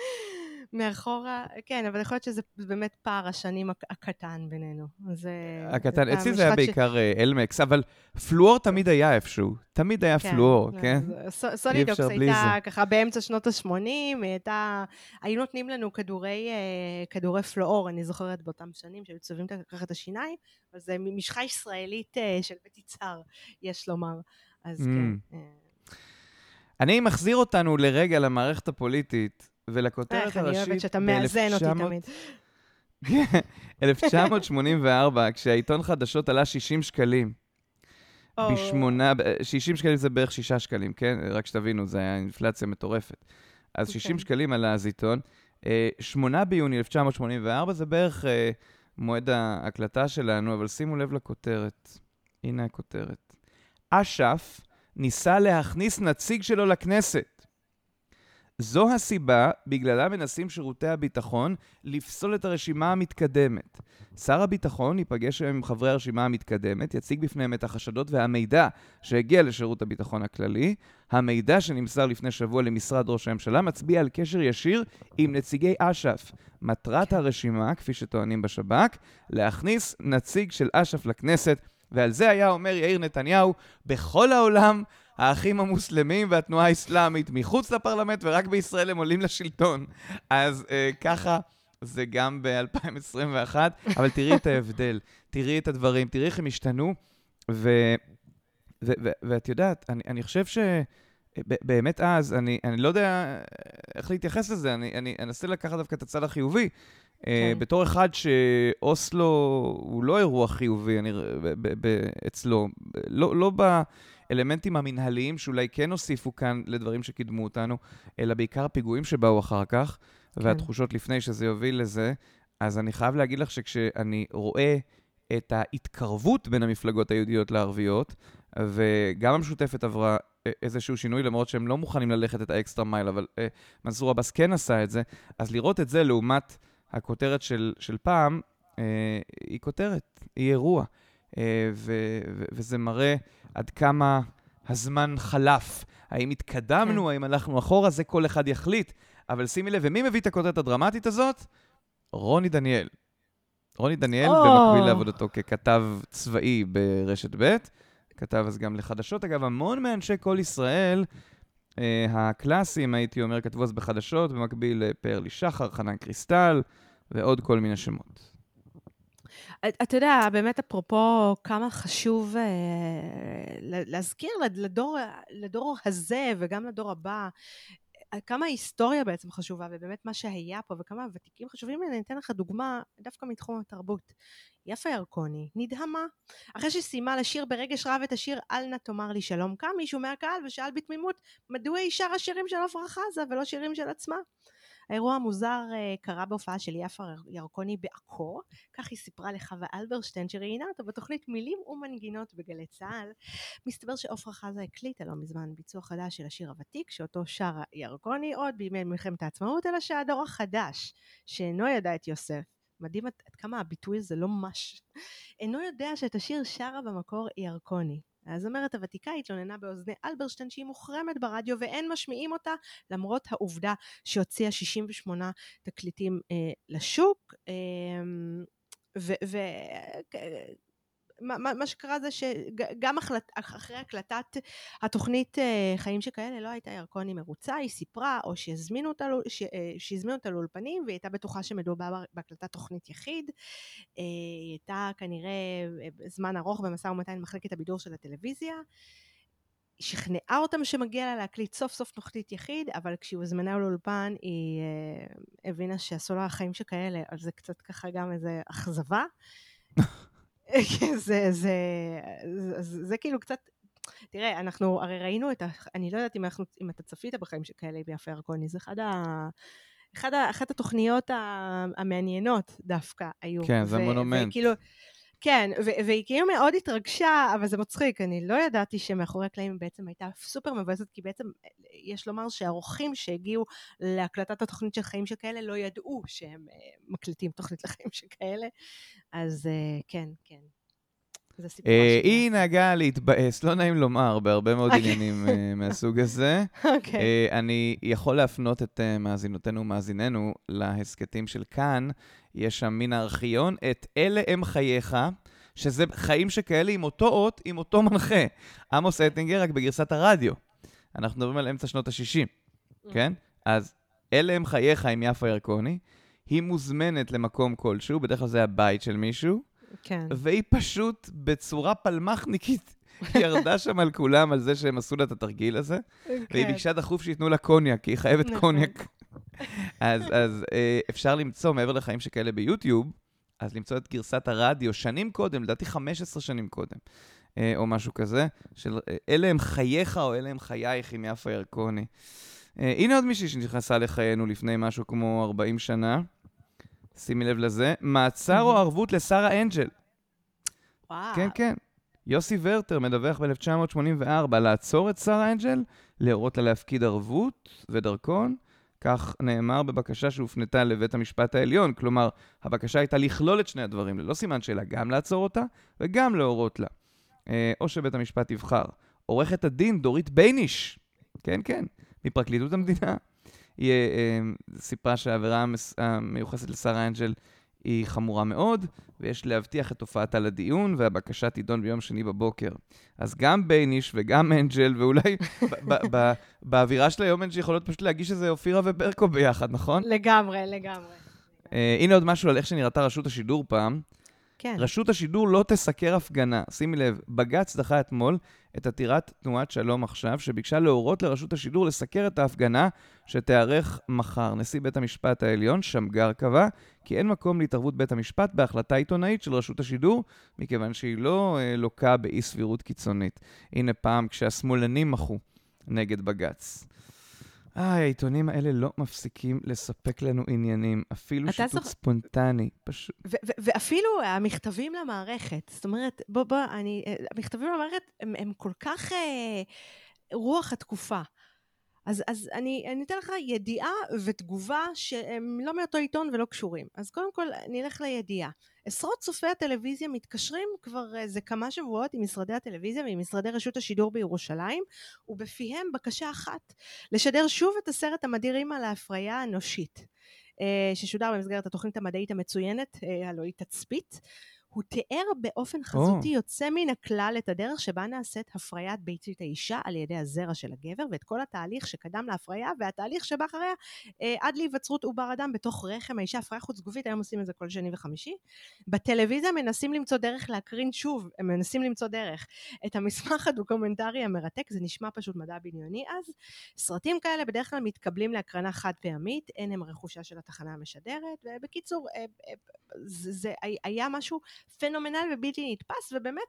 מאחורה, כן, אבל יכול להיות שזה באמת פער השנים הקטן בינינו. זה, הקטן, אצלי זה היה בעיקר אלמקס, אבל פלואור תמיד היה איפשהו, תמיד היה פלואור, כן? סולידוקס הייתה ככה באמצע שנות ה-שמונים, היו נותנים לנו כדורי פלואור, אני זוכרת באותם שנים, שהיו צובעים ככה את השיניים, אבל זה משחה ישראלית של בית יצהר, יש לומר, אז כן. אני מחזיר אותנו לרגע למערכת הפוליטית, ולכותרת הראשית... איך, אני אוהבת שאתה מאזן אותי תמיד. אלף תשע מאות שמונים וארבע, כשהעיתון חדשות עלה שישים שקלים. בשמונה... שישים שקלים זה בערך שישה שקלים, כן? רק שתבינו, זה היה אינפלציה מטורפת. אז שישים שקלים עלה אז עיתון. שמונה ביוני אלף תשע מאות שמונים וארבע זה בערך מועד ההקלטה שלנו, אבל שימו לב לכותרת. הנה הכותרת. אש"ף ניסה להכניס נציג שלו לכנסת. זו הסיבה בגללה מנסים שירותי הביטחון לפסול את הרשימה המתקדמת. שר הביטחון ייפגש עם חברי הרשימה המתקדמת, יציג בפניהם את החשדות והמידע שהגיע לשירות הביטחון הכללי. המידע שנמסר לפני שבוע למשרד ראש הממשלה מצביע על קשר ישיר עם נציגי אש"ף. מטרת הרשימה, כפי שטוענים בשב"כ, להכניס נציג של אש"ף לכנסת, ועל זה היה אומר יאיר נתניהו, בכל העולם האחים המוסלמים והתנועה האסלאמית מחוץ לפרלמנט, ורק בישראל הם עולים לשלטון. אז אה, ככה זה גם ב-אלפיים עשרים ואחת, אבל תראי את ההבדל, תראי את הדברים, תראי איך הם השתנו, ו, ו, ו, ואת יודעת, אני, אני חושב שבאמת אז, אני, אני לא יודע איך להתייחס לזה, אני, אני אנסה לקחת דווקא את הצד החיובי, כן. בתור אחד שאוסלו הוא לא אירוע חיובי אני, ב, ב, ב, אצלו, לא, לא באלמנטים המנהליים שאולי כן הוסיפו כאן לדברים שקידמו אותנו, אלא בעיקר הפיגועים שבאו אחר כך, כן. והתחושות לפני שזה יוביל לזה, אז אני חייב להגיד לך שכשאני רואה את ההתקרבות בין המפלגות היהודיות לערביות, וגם המשותפת עברה איזשהו שינוי, למרות שהם לא מוכנים ללכת את האקסטרה מייל, אבל אה, מנסור עבאס כן עשה את זה, אז לראות את זה לעומת הכותרת של, של פעם, אה, היא כותרת, היא אירוע. אה, ו, ו, וזה מראה עד כמה הזמן חלף. האם התקדמנו, האם הלכנו אחורה, זה כל אחד יחליט. אבל שימי לב, ומי מביא את הכותרת הדרמטית הזאת? רוני דניאל. רוני דניאל, או, במקביל לעבודתו ככתב צבאי ברשת ב', כתב אז גם לחדשות. אגב, המון מאנשי כל ישראל, אה, הקלאסיים, הייתי אומר, כתבו אז בחדשות, במקביל לפרלי שחר, חנן קריסטל, ועוד כל מיני שמות. אתה יודע, באמת אפרופו כמה חשוב אה, להזכיר לדור, לדור הזה וגם לדור הבא, כמה ההיסטוריה בעצם חשובה, ובאמת מה שהיה פה, וכמה הוותיקים חשובים. אני אתן לך דוגמה דווקא מתחום התרבות. יפה ירקוני נדהמה, אחרי שסיימה לשיר ברגש רב את השיר אל נא תאמר לי שלום, קם מישהו מהקהל ושאל בתמימות, מדוע היא שרה שירים של עפרה חזה ולא שירים של עצמה? האירוע המוזר uh, קרה בהופעה של יפה ירקוני בעכו, כך היא סיפרה לחווה אלברשטיין שראיינה אותו בתוכנית מילים ומנגינות בגלי צה"ל. מסתבר שעפרה חזה הקליטה לא מזמן ביצוע חדש של השיר הוותיק שאותו שרה ירקוני עוד בימי מלחמת העצמאות, אלא שהדור החדש שאינו ידע את יוסף, מדהים עד, עד כמה הביטוי הזה לא ממש, אינו יודע שאת השיר שרה במקור ירקוני. הזמרת הוותיקה התלוננה באוזני אלברשטיין שהיא מוחרמת ברדיו ואין משמיעים אותה, למרות העובדה שהוציאה שישים ושמונה תקליטים אה, לשוק. אה, ו... ו מה, מה שקרה זה שגם החלט, אחרי הקלטת התוכנית חיים שכאלה לא הייתה ירקוני מרוצה, היא סיפרה או שהזמינו אותה, שהזמינו אותה לאולפנים והיא הייתה בטוחה שמדובר בהקלטת תוכנית יחיד. היא הייתה כנראה זמן ארוך במשא ומתן עם מחלקת הבידור של הטלוויזיה, היא שכנעה אותם שמגיע לה להקליט סוף סוף תוכנית יחיד, אבל כשהיא הוזמנה לאולפן היא הבינה שעשו לה חיים שכאלה, אז זה קצת ככה גם איזה אכזבה. זה, זה, זה, זה, זה כאילו קצת, תראה, אנחנו הרי ראינו את ה... אני לא יודעת אם, אנחנו, אם אתה צפית בחיים שכאלה ביפה ירקוני, זה אחד ה... אחד ה... אחת התוכניות המעניינות דווקא היו. כן, זה מונומנט. וכאילו, כן, ו- והיא כאילו מאוד התרגשה, אבל זה מצחיק, אני לא ידעתי שמאחורי הקלעים בעצם הייתה סופר מבאסת, כי בעצם יש לומר שהאורחים שהגיעו להקלטת התוכנית של חיים שכאלה לא ידעו שהם מקליטים תוכנית לחיים שכאלה, אז כן, כן. זה סיפור שלי. היא נהגה להתבאס, לא נעים לומר, בהרבה מאוד עניינים מהסוג הזה. אני יכול להפנות את מאזינותינו ומאזיננו להסקטים של כאן, יש שם מן הארכיון, את אלה הם חייך, שזה חיים שכאלה עם אותו אות, עם אותו מנחה. עמוס אטינגר, רק בגרסת הרדיו. אנחנו מדברים על אמצע שנות ה-שישים, כן? אז אלה הם חייך עם יפה ירקוני, היא מוזמנת למקום כלשהו, בדרך כלל זה הבית של מישהו, כן. והיא פשוט בצורה פלמחניקית ירדה שם על כולם על זה שהם עשו לה את התרגיל הזה, כן. והיא ביקשה דחוף שיתנו לה קוניאק, כי היא חייבת נכון. קוניאק. אז, אז אה, אפשר למצוא מעבר לחיים שכאלה ביוטיוב, אז למצוא את גרסת הרדיו שנים קודם, לדעתי חמש עשרה שנים קודם, אה, או משהו כזה, של אה, אלה הם חייך או אלה הם חייך עם יפה ירקוני. אה, הנה עוד מישהי שנכנסה לחיינו לפני משהו כמו ארבעים שנה, שימי לב לזה, מעצר או ערבות לשרה אנג'ל. וואו. כן, כן. יוסי ורטר מדווח ב-אלף תשע מאות שמונים וארבע לעצור את שרה אנג'ל, להורות לה להפקיד ערבות ודרכון, כך נאמר בבקשה שהופנתה לבית המשפט העליון, כלומר, הבקשה הייתה לכלול את שני הדברים, ללא סימן שאלה, גם לעצור אותה וגם להורות לה. או שבית המשפט יבחר. עורכת הדין דורית בייניש, כן, כן, מפרקליטות המדינה, היא סיפרה שהעבירה המיוחסת לשרה אנג'ל היא חמורה מאוד, ויש להבטיח את הופעתה לדיון, והבקשה תידון ביום שני בבוקר. אז גם בייניש וגם אנג'ל, ואולי באווירה של היום אנג'ל יכולות פשוט להגיש איזה אופירה וברקו ביחד, נכון? לגמרי, לגמרי. הנה עוד משהו על איך שנראתה רשות השידור פעם. כן. רשות השידור לא תסקר הפגנה. שימי לב, בג"ץ דחה אתמול את עתירת תנועת שלום עכשיו, שביקשה להורות לרשות השידור לסקר את ההפגנה שתארך מחר. נשיא בית המשפט העליון, שמגר, קבע כי אין מקום להתערבות בית המשפט בהחלטה עיתונאית של רשות השידור, מכיוון שהיא לא אה, לוקה באי סבירות קיצונית. הנה פעם כשהשמאלנים מחו נגד בג"ץ. אה, העיתונים האלה לא מפסיקים לספק לנו עניינים, אפילו שיתוק זוכ... ספונטני, פשוט. ו- ו- ואפילו המכתבים למערכת, זאת אומרת, בוא, בוא, אני, המכתבים למערכת הם, הם כל כך אה, רוח התקופה. אז, אז אני, אני אתן לך ידיעה ותגובה שהם לא מאותו עיתון ולא קשורים. אז קודם כל נלך לידיעה. עשרות צופי הטלוויזיה מתקשרים כבר איזה כמה שבועות עם משרדי הטלוויזיה ועם משרדי רשות השידור בירושלים, ובפיהם בקשה אחת, לשדר שוב את הסרט המדהים על ההפריה האנושית. ששודר במסגרת התוכנית המדעית המצוינת, הלוא היא תצפית. הוא תיאר באופן או, חזותי יוצא מן הכלל את הדרך שבה נעשית הפריית ביצית האישה על ידי הזרע של הגבר, ואת כל התהליך שקדם להפריה, והתהליך שבא אחריה אה, עד להיווצרות עובר אדם בתוך רחם האישה, הפריה חוץ גופית, היום עושים את זה כל שני וחמישי. בטלוויזיה מנסים למצוא דרך להקרין שוב, הם מנסים למצוא דרך את המסמך הדוקומנטרי המרתק, זה נשמע פשוט מדע בדיוני אז. סרטים כאלה בדרך כלל מתקבלים להקרנה חד פעמית, אין הם רכושה של התחנה המשדרת, ובקיצור, אה, אה, זה, זה היה משהו פנומנל ובלתי נתפס, ובאמת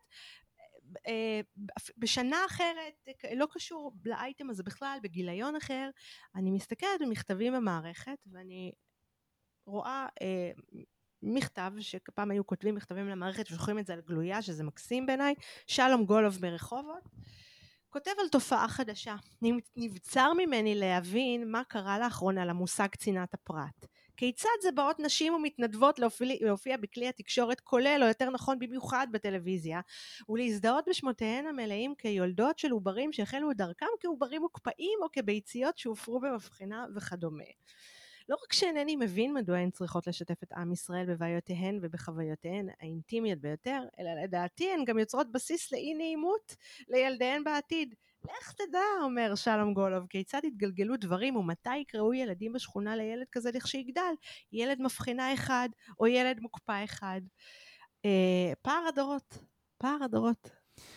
בשנה אחרת, לא קשור לאייטם הזה בכלל, בגיליון אחר, אני מסתכלת במכתבים במערכת, ואני רואה אה, מכתב, שפעם היו כותבים מכתבים למערכת, ושולחים את זה על גלויה, שזה מקסים בעיניי, שלום גולוב ברחובות, כותב על תופעה חדשה, נבצר ממני להבין מה קרה לאחרונה למושג צנעת הפרט. כיצד זה באות נשים ומתנדבות להופיע, להופיע בכלי התקשורת, כולל, או יותר נכון במיוחד בטלוויזיה, ולהזדהות בשמותיהן המלאים כיולדות של עוברים שהחלו את דרכם כעוברים מוקפאים או כביציות שהופרו במבחנה וכדומה. לא רק שאינני מבין מדוע הן צריכות לשתף את עם ישראל בבעיותיהן ובחוויותיהן האינטימיות ביותר, אלא לדעתי הן גם יוצרות בסיס לאי נעימות לילדיהן בעתיד. לך תדע, אומר שלום גולוב, כיצד התגלגלו דברים ומתי יקראו ילדים בשכונה לילד כזה לכשיגדל, ילד מבחינה אחד או ילד מוקפא אחד. אה, פער הדורות, פער הדורות.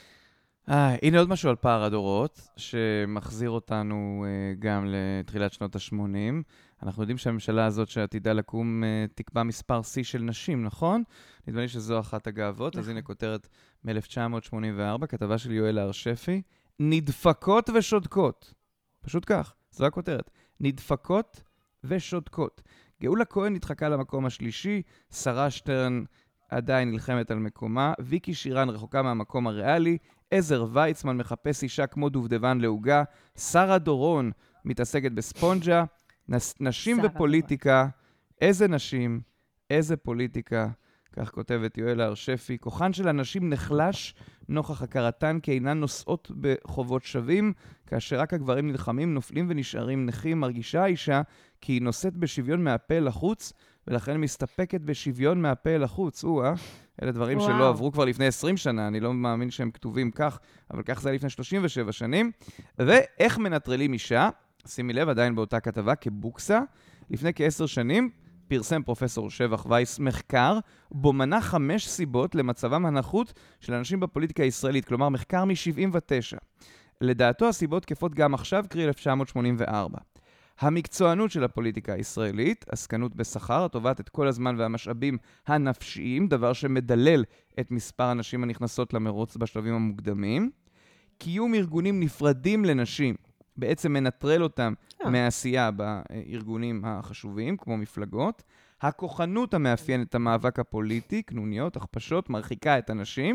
אה, הנה עוד משהו על פער הדורות, שמחזיר אותנו אה, גם לתחילת שנות ה-שמונים. אנחנו יודעים שהממשלה הזאת שעתידה לקום אה, תקבע מספר C של נשים, נכון? נדמה לי שזו אחת הגאוות, אז הנה כותרת מ-אלף תשע מאות שמונים וארבע, כתבה של יואל הר-שפי, נדפקות ושודקות. פשוט כך, זו הכותרת. נדפקות ושודקות. גאולה כהן נדחקה למקום השלישי, שרה שטרן עדיין נלחמת על מקומה, ויקי שירן רחוקה מהמקום הריאלי, עזר ויצמן מחפש אישה כמו דובדבן להוגה, שרה דורון מתעסקת בספונג'ה, נס, נשים ופוליטיקה, איזה נשים, איזה פוליטיקה, כך כותבת יואל הר-שפי, כוחן של הנשים נחלש נוכח הכרתן כי אינן נושאות בחובות שווים, כאשר רק הגברים נלחמים, נופלים ונשארים נכים, מרגישה האישה כי היא נושאת בשוויון מהפה לחוץ, ולכן מסתפקת בשוויון מהפה לחוץ. או, אה? אלה דברים וואו. שלא עברו כבר לפני עשרים שנה, אני לא מאמין שהם כתובים כך, אבל כך זה היה לפני שלושים ושבע שנים. ואיך מנטרלים אישה? שימי לב, עדיין באותה כתבה, כבוקסה. לפני כעשר שנים פרסם פרופסור שבח וייס מחקר, בו מנה חמש סיבות למצבם הנחות של אנשים בפוליטיקה הישראלית, כלומר מחקר מ-שבעים ותשע. לדעתו הסיבות תקפות גם עכשיו, קרי אלף תשע מאות שמונים וארבע. המקצוענות של הפוליטיקה הישראלית, עסקנות בשכר, התובעת את כל הזמן והמשאבים הנפשיים, דבר שמדלל את מספר הנשים הנכנסות למרוץ בשלבים המוקדמים. קיום ארגונים נפרדים לנשים, בעצם מנטרל אותם yeah. מהעשייה בארגונים החשובים, כמו מפלגות. הכוחנות המאפיינת את המאבק הפוליטי, קנוניות, הכפשות, מרחיקה את הנשים.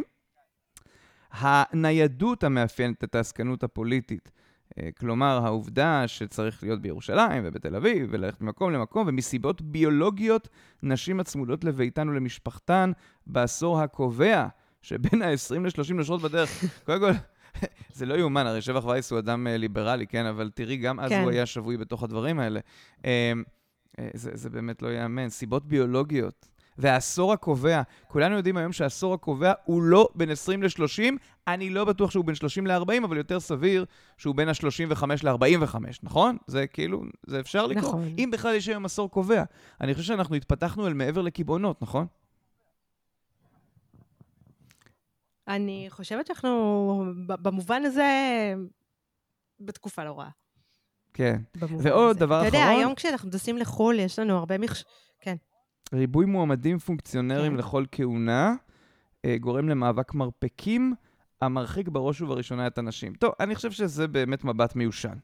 הניידות המאפיינת את העסקנות הפוליטית, כלומר, העובדה שצריך להיות בירושלים ובתל אביב וללכת ממקום למקום, ומסיבות ביולוגיות, נשים הצמודות לביתן ולמשפחתן בעשור הקובע, שבין ה-עשרים ל-שלושים נושרות בדרך. קודם כל, זה לא יאומן, הרי שבח וייס הוא אדם ליברלי, כן? אבל תראי, גם אז כן. הוא היה שבוי בתוך הדברים האלה. זה, זה באמת לא יאמן. סיבות ביולוגיות. והעשור הקובע, כולנו יודעים היום שהעשור הקובע הוא לא בין עשרים ל-שלושים, אני לא בטוח שהוא בין שלושים ל-ארבעים, אבל יותר סביר שהוא בין ה-שלושים וחמש ל-ארבעים וחמש, נכון? זה כאילו, זה אפשר לקרוא. נכון. אם בכלל יש היום עשור קובע. אני חושב שאנחנו התפתחנו אל מעבר לכיבעונות, נכון? אני חושבת שאנחנו, במובן הזה, בתקופה לא רעה. כן. ועוד דבר אחרון. אתה יודע, היום כשאנחנו טסים לחול, יש לנו הרבה מחש... כן. ריבוי מועמדים פונקציונרים כן. לכל כהונה, גורם למאבק מרפקים, המרחיק בראש ובראשונה את הנשים. טוב, אני חושב שזה באמת מבט מיושן.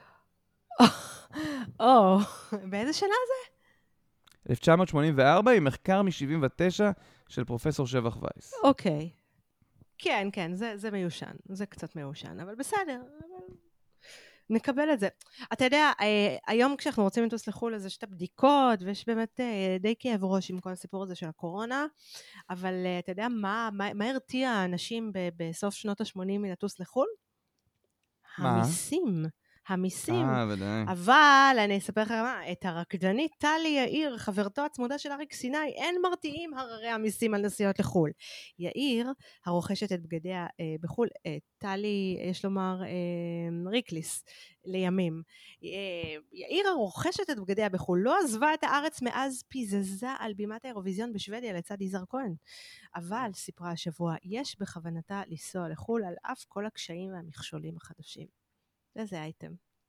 או, באיזה שנה זה? אלף תשע מאות שמונים וארבע, עם מחקר מ-שבעים ותשע של פרופסור שבח וייס. אוקיי. כן, כן, זה, זה מיושן. זה קצת מיושן, אבל בסדר. נקבל את זה. אתה יודע, היום כשאנחנו רוצים לטוס לחו"ל, אז יש את הבדיקות, ויש באמת די כאב ראש עם כל הסיפור הזה של הקורונה, אבל אתה יודע מה, מה, מה הרתיע אנשים בסוף שנות ה-שמונים מלטוס לחו"ל? מה? המיסים. המיסים. אה, ודאי. אבל אני אספר לך מה, את הרקדנית טלי יאיר, חברתו הצמודה של אריק סיני, אין מרתיעים הררי המיסים על נסיעות לחו"ל. יאיר, הרוכשת את בגדיה אה, בחו"ל, אה, טלי, יש לומר, אה, ריקליס, לימים. אה, יאיר, הרוכשת את בגדיה בחו"ל, לא עזבה את הארץ מאז פיזזה על בימת האירוויזיון בשוודיה לצד יזהר כהן. אבל, סיפרה השבוע, יש בכוונתה לנסוע לחו"ל על אף כל הקשיים והמכשולים החדשים. וזה אייטם.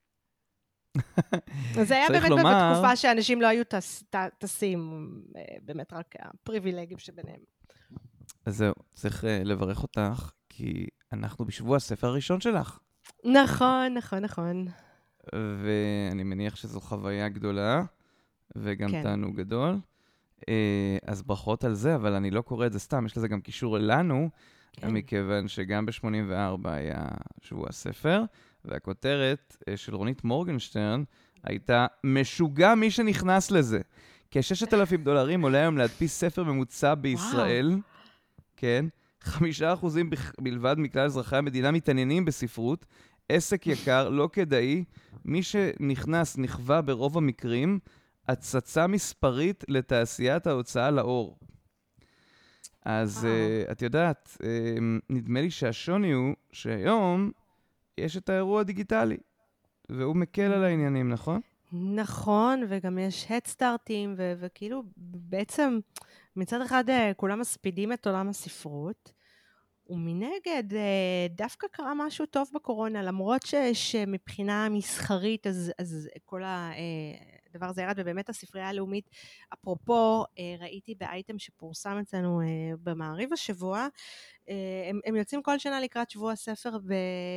זה היה באמת לומר... בתקופה שאנשים לא היו טס, ט, טסים, באמת רק הפריבילגים שביניהם. אז זהו, צריך uh, לברך אותך, כי אנחנו בשבוע הספר הראשון שלך. נכון, נכון, נכון. ואני מניח שזו חוויה גדולה, וגם כן. תענוג גדול. Uh, אז ברכות על זה, אבל אני לא קורא את זה סתם, יש לזה גם קישור אלינו, כן. מכיוון שגם ב-שמונים וארבע היה שבוע הספר, והכותרת uh, של רונית מורגנשטרן הייתה משוגע מי שנכנס לזה. כ-ששת אלפים דולרים עולה היום להדפיס ספר ממוצע בישראל, וואו. כן, חמישה אחוזים בלבד מכלל אזרחי המדינה מתעניינים בספרות, עסק יקר, לא כדאי, מי שנכנס נכווה ברוב המקרים, הצצה מספרית לתעשיית ההוצאה לאור. אז uh, את יודעת, uh, נדמה לי שהשוני הוא שהיום יש את האירוע הדיגיטלי, והוא מקל על העניינים, נכון? נכון, וגם יש הדסטארטים, ו- וכאילו בעצם מצד אחד כולם מספידים את עולם הספרות, ומנגד דווקא קרה משהו טוב בקורונה, למרות שמבחינה מסחרית אז, אז כל הדבר הזה ירד, ובאמת הספרייה הלאומית, אפרופו ראיתי באייטם שפורסם אצלנו במעריב השבוע, הם, הם יוצאים כל שנה לקראת שבוע הספר ב...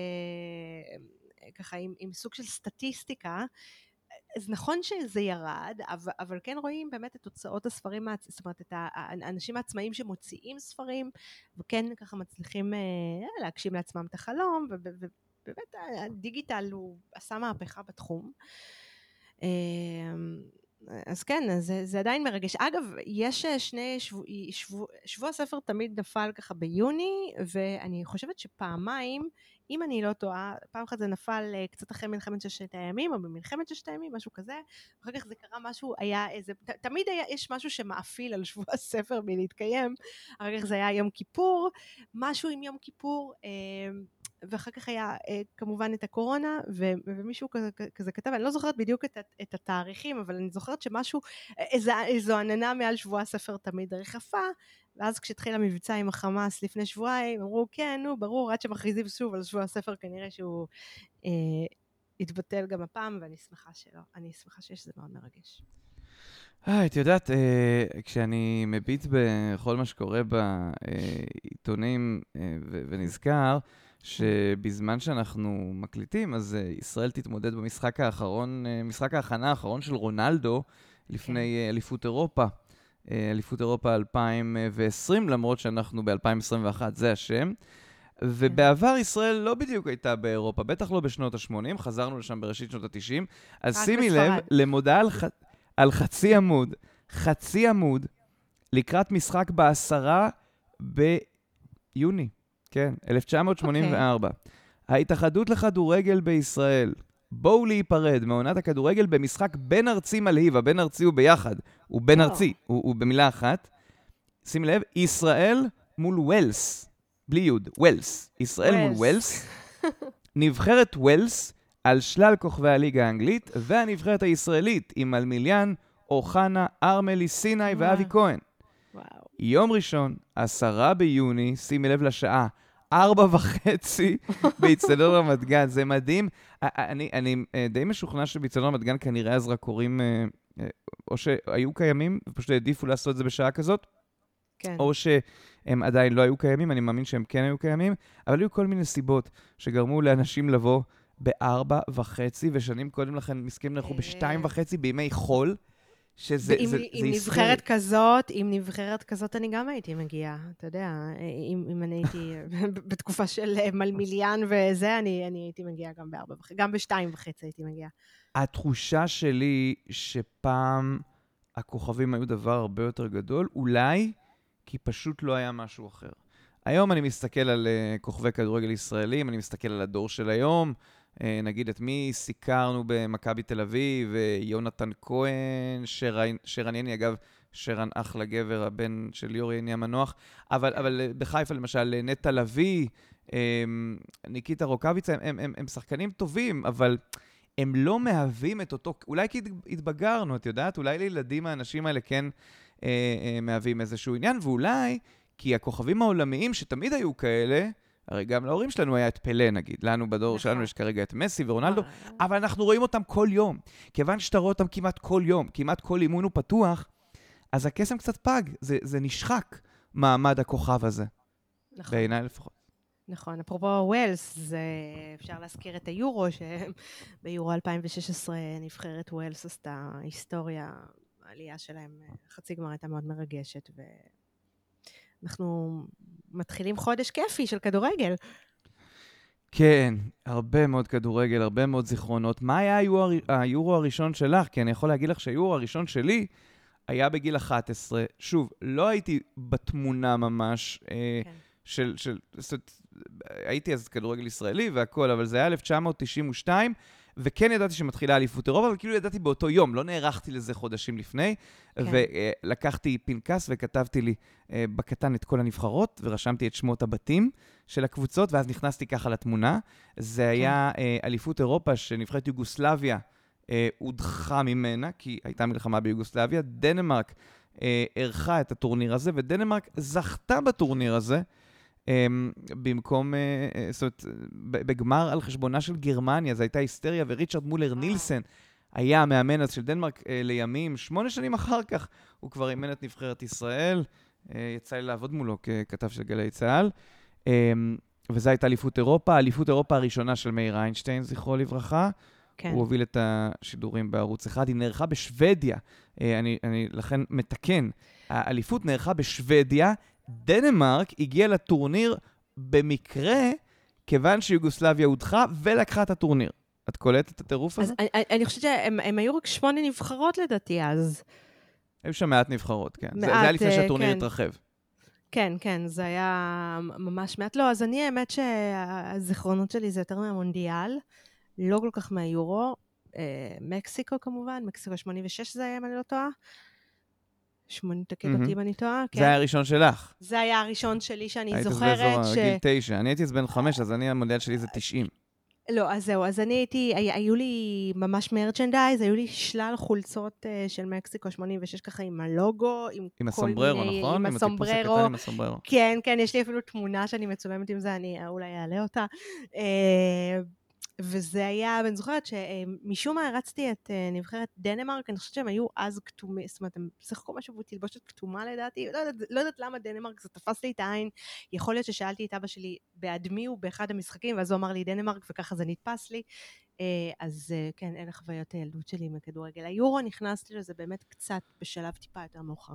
ככה עם, עם סוג של סטטיסטיקה, אז נכון שזה ירד, אבל, אבל כן רואים באמת את תוצאות הספרים, זאת אומרת, את האנשים העצמאים שמוציאים ספרים, וכן ככה מצליחים אה, להגשים לעצמם את החלום, ובאמת הדיגיטל הוא עשה מהפכה בתחום. אה, אז כן, זה, זה עדיין מרגש. אגב, יש שני שבוע, שבוע, שבוע הספר תמיד נפל ככה ביוני, ואני חושבת שפעמיים, אם אני לא טועה, פעם אחת זה נפל קצת אחרי מלחמת ששת הימים, או במלחמת ששת הימים, משהו כזה, אחר כך זה קרה משהו, היה איזה, ת, תמיד היה, יש משהו שמאפיל על שבוע הספר מלהתקיים, אחר כך זה היה יום כיפור, משהו עם יום כיפור, אה, ואחר כך היה אה, כמובן את הקורונה, ו, ומישהו כזה, כזה כתב, אני לא זוכרת בדיוק את, את התאריכים, אבל אני זוכרת שמשהו, איזו, איזו עננה מעל שבוע הספר תמיד רחפה, ואז כשהתחיל המבצע עם החמאס לפני שבועיים, אמרו, כן, נו, ברור, עד שמכריזים שוב על שבוע הספר, כנראה שהוא אה, יתבטל גם הפעם, ואני שמחה שלא. אני שמחה שיש, זה מאוד מרגש. אה, את יודעת, אה, כשאני מביט בכל מה שקורה בעיתונים אה, ו- ונזכר, שבזמן שאנחנו מקליטים, אז אה, ישראל תתמודד במשחק האחרון, אה, משחק ההכנה האחרון של רונלדו, לפני אה, אליפות אירופה. אליפות אירופה אלפיים ועשרים, למרות שאנחנו ב-אלפיים עשרים ואחת, זה השם. ובעבר ישראל לא בדיוק הייתה באירופה, בטח לא בשנות ה-שמונים, חזרנו לשם בראשית שנות ה-תשעים. אז שימי לב, למודעה על, ח... על חצי עמוד, חצי עמוד, לקראת משחק בעשרה ביוני, כן, אלף תשע מאות שמונים וארבע. Okay. ההתאחדות לכדורגל בישראל, בואו להיפרד מעונת הכדורגל במשחק בין ארצי מלהיב, הבין ארצי הוא ביחד, הוא בין ארצי, הוא, הוא במילה אחת. שים לב, ישראל מול ווילס, בלי יוד, ווילס, ישראל מול ווילס, נבחרת ווילס על שלל כוכבי הליגה האנגלית, והנבחרת הישראלית עם אלמיליאן, אוחנה, ארמלי, סיני ואבי כהן. וואו. יום ראשון, עשרה ביוני, שימי לב לשעה, ארבע וחצי באצטדיון רמת גן, זה מדהים. אני, אני די משוכנע שבאצטדיון רמת גן כנראה הזרקורים, או שהיו קיימים, ופשוט העדיפו לעשות את זה בשעה כזאת, כן. או שהם עדיין לא היו קיימים, אני מאמין שהם כן היו קיימים, אבל היו כל מיני סיבות שגרמו לאנשים לבוא בארבע וחצי, ושנים קודם לכן מסכים אנחנו בשתיים וחצי בימי חול, שזה עם, זה, עם זה נבחרת כזאת, עם נבחרת כזאת אני גם הייתי מגיעה, אתה יודע, אם, אם אני הייתי בתקופה של מלמיליאן וזה, אני, אני הייתי מגיעה גם בארבע וחצי, גם בשתיים וחצי הייתי מגיעה. התחושה שלי שפעם הכוכבים היו דבר הרבה יותר גדול, אולי כי פשוט לא היה משהו אחר. היום אני מסתכל על uh, כוכבי כדורגל ישראלים, אני מסתכל על הדור של היום, uh, נגיד את מי סיקרנו במכבי תל אביב, יונתן כהן, שרן יני, אגב, שרן אחלה גבר, הבן של יורי יני המנוח, אבל, אבל בחיפה למשל, נטע לביא, ניקיטה רוקביצה, הם, הם, הם, הם שחקנים טובים, אבל הם לא מהווים את אותו, אולי כי התבגרנו, את יודעת, אולי לילדים האנשים האלה כן אה, אה, מהווים איזשהו עניין, ואולי כי הכוכבים העולמיים שתמיד היו כאלה, הרי גם להורים שלנו היה את פלה נגיד, לנו בדור נכון. שלנו יש כרגע את מסי ורונלדו, אה. אבל אנחנו רואים אותם כל יום, כיוון שאתה רואה אותם כמעט כל יום, כמעט כל אימון הוא פתוח, אז הקסם קצת פג, זה, זה נשחק מעמד הכוכב הזה, נכון. בעיניי לפחות. נכון, אפרופו ווילס, זה אפשר להזכיר את היורו, שביורו אלפיים ושש עשרה נבחרת ווילס עשתה היסטוריה, העלייה שלהם, חצי גמר הייתה מאוד מרגשת, ואנחנו מתחילים חודש כיפי של כדורגל. כן, הרבה מאוד כדורגל, הרבה מאוד זיכרונות. מה היה היורו, היורו הראשון שלך? כי אני יכול להגיד לך שהיורו הראשון שלי היה בגיל אחת עשרה. שוב, לא הייתי בתמונה ממש, כן. אה, של, של, זאת, הייתי אז כדורגל ישראלי והכל, אבל זה היה אלף תשע מאות תשעים ושתיים, וכן ידעתי שמתחילה אליפות אירופה, אבל כאילו ידעתי באותו יום, לא נערכתי לזה חודשים לפני, כן. ולקחתי פנקס וכתבתי לי בקטן את כל הנבחרות, ורשמתי את שמות הבתים של הקבוצות, ואז נכנסתי ככה לתמונה. זה כן. היה אליפות אירופה שנבחרת יוגוסלביה הודחה ממנה, כי הייתה מלחמה ביוגוסלביה, דנמרק ערכה את הטורניר הזה, ודנמרק זכתה בטורניר הזה, במקום, זאת אומרת, בגמר על חשבונה של גרמניה, זו הייתה היסטריה, וריצ'רד מולר נילסן היה המאמן של דנמרק לימים, שמונה שנים אחר כך, הוא כבר אימן את נבחרת ישראל, יצא לי לעבוד מולו ככתב של גלי צהל, וזו הייתה אליפות אירופה, אליפות אירופה הראשונה של מאיר איינשטיין, זכרו לברכה, כן. הוא הוביל את השידורים בערוץ אחד, היא נערכה בשוודיה, אני, אני לכן מתקן, האליפות נערכה בשוודיה, דנמרק הגיעה לטורניר במקרה, כיוון שיוגוסלביה הודחה ולקחה את הטורניר. את קולטת את הטירוף הזה? אז אני, אני חושבת שהם הם היו רק שמונה נבחרות לדעתי אז. היו שם מעט נבחרות, כן. מעט, זה, זה היה לפני שהטורניר כן. התרחב. כן, כן, זה היה ממש מעט. לא, אז אני האמת שהזיכרונות שלי זה יותר מהמונדיאל, לא כל כך מהיורו. מקסיקו כמובן, מקסיקו שמונים ושש זה היה, אם אני לא טועה. שמונים, תקד אותי אם אני טועה. זה היה הראשון שלך. זה היה הראשון שלי שאני זוכרת ש... היית באזור גיל תשע, אני הייתי אז בן חמש, אז אני, המודל שלי זה תשעים. לא, אז זהו, אז אני הייתי, היו לי ממש מרצ'נדייז, היו לי שלל חולצות של מקסיקו שמונים ושש ככה עם הלוגו, עם הסומבררו, נכון? עם הסומבררו. עם הסומבררו. כן, כן, יש לי אפילו תמונה שאני מצולמת עם זה, אני אולי אעלה אותה. וזה היה, ואני זוכרת שמשום מה הרצתי את נבחרת דנמרק, אני חושבת שהם היו אז כתומים, זאת אומרת, הם שיחקו משהו תלבושת כתומה לדעתי, לא יודעת, לא יודעת למה דנמרק, זה תפס לי את העין, יכול להיות ששאלתי את אבא שלי בעד מי הוא באחד המשחקים, ואז הוא אמר לי דנמרק, וככה זה נתפס לי, אז כן, אלה חוויות הילדות שלי מכדורגל. היורו נכנסתי לזה באמת קצת בשלב טיפה יותר מאוחר.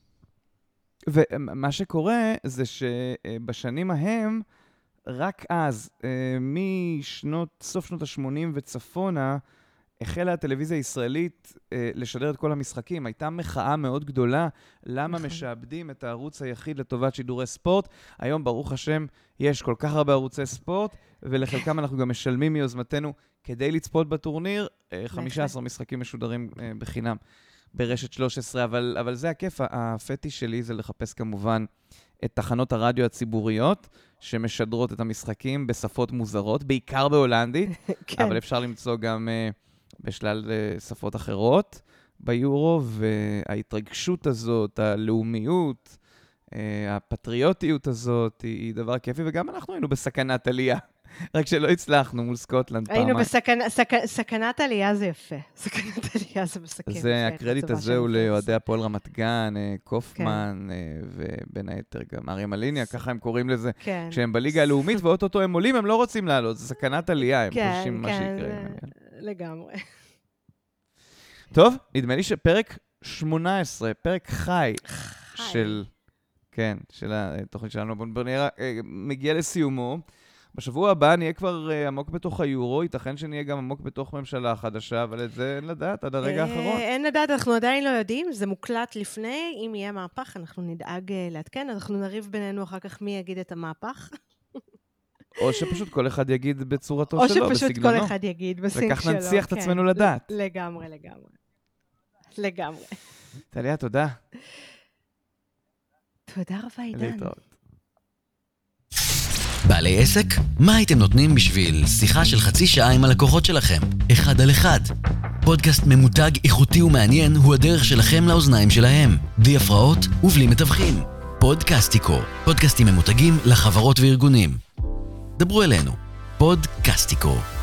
ומה שקורה זה שבשנים ההם, רק אז, משנות, סוף שנות ה-שמונים וצפונה, החלה הטלוויזיה הישראלית לשדר את כל המשחקים. הייתה מחאה מאוד גדולה, למה משעבדים את הערוץ היחיד לטובת שידורי ספורט. היום, ברוך השם, יש כל כך הרבה ערוצי ספורט, ולחלקם אנחנו גם משלמים מיוזמתנו כדי לצפות בטורניר. חמישה עשר משחקים משודרים בחינם ברשת שלוש עשרה, אבל, אבל זה הכיף. הפטיש שלי זה לחפש כמובן את תחנות הרדיו הציבוריות, שמשדרות את המשחקים בשפות מוזרות, בעיקר בהולנדית, כן. אבל אפשר למצוא גם uh, בשלל uh, שפות אחרות ביורו, וההתרגשות הזאת, הלאומיות, uh, הפטריוטיות הזאת, היא, היא דבר כיפי, וגם אנחנו היינו בסכנת עלייה. רק שלא הצלחנו מול סקוטלנד פעמיים. היינו בסכנת עלייה זה יפה. סכנת עלייה זה מסכן. זה הקרדיט הזה הוא ליועדי הפועל רמת גן, קופמן, ובין היתר גם אריה מליניה, ככה הם קוראים לזה, כשהם בליגה הלאומית, ואוטוטו הם עולים, הם לא רוצים לעלות, זה סכנת עלייה, הם חושבים מה שיקרה. לגמרי. טוב, נדמה לי שפרק שמונה עשרה, פרק חי של, כן, של התוכנית שלנו, בוא נראה, מגיע לסיומו. בשבוע הבא נהיה כבר עמוק בתוך היורו, ייתכן שנהיה גם עמוק בתוך ממשלה חדשה, אבל את זה אין לדעת עד הרגע האחרון. אין לדעת, אנחנו עדיין לא יודעים, זה מוקלט לפני, אם יהיה מהפך, אנחנו נדאג לעדכן, אנחנו נריב בינינו אחר כך מי יגיד את המהפך. או או שפשוט כל אחד יגיד בצורתו שלו, בסגנונו. או שפשוט כל אחד יגיד בסינק שלו. וכך ננציח את עצמנו לדעת. לגמרי, לגמרי. לגמרי. טליה, תודה. תודה רבה, עידן. להתראות. בעלי עסק? מה הייתם נותנים בשביל שיחה של חצי שעה עם הלקוחות שלכם? אחד על אחד. פודקאסט ממותג, איכותי ומעניין הוא הדרך שלכם לאוזניים שלהם. בלי הפרעות ובלי מתווכים. פודקאסטיקו. פודקאסטים ממותגים לחברות וארגונים. דברו אלינו. פודקאסטיקו.